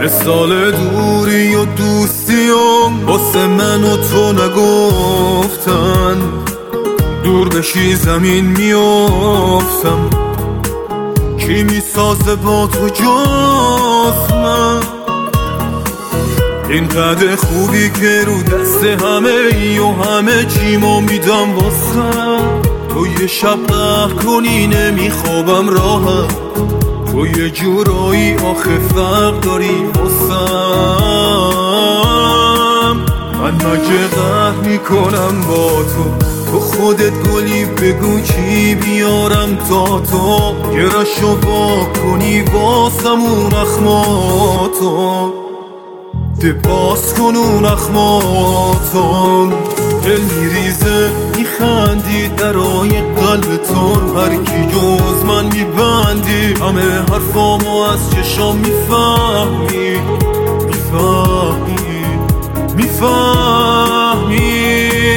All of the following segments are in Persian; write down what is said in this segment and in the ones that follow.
سال دوری و دوستیم واسه من و تو نگفتن، دور بشی زمین میافتم، کی میسازه با تو جز من؟ اینقدر خوبی که رو دست همه ای و همه چیمو میدم واسم. تو یه شب قهر کنی نمیخوابم راحت، تو یه جورایی آخه فرق داری واسم. من مگه قهر میکنم با تو؟ تو خودت گلی بگو چی بیارم تا تو یه رشو با کنی واسم اون اخماتو، ده باز کن اون اخماتو. دل میریزه میخندی درای قلب تو، هر کی جز من میبندی همه حرفامو از چشام میفهمی میفهمی میفهمی.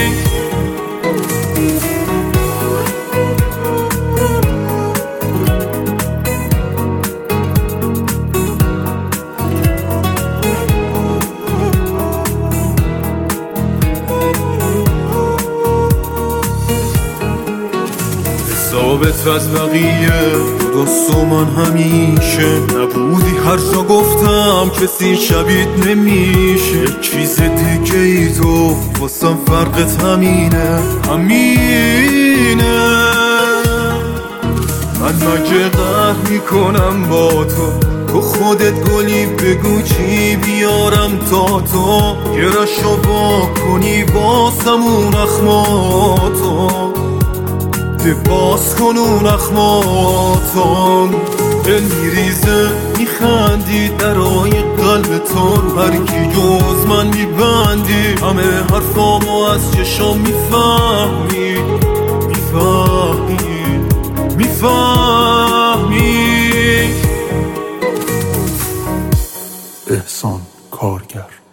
ثابت از بقیه درست و من همیشه نبودی، هر جا گفتم کسی شبیت نمیشه. یک چیز دیگه ای تو واسم فرقت همینه همینه. من مگه قهر میکنم با تو؟ تو خودت گلی بگو چی بیارم تا تو یه رشو با کنی واسم اون اخماتو، ده باز کن اون اخماتون. دل میریزه میخندی درای قلب تو، هر کی جز من میبندی همه حرفامو از چشام میفهمی میفهمی میفهمی. احسان کارگر.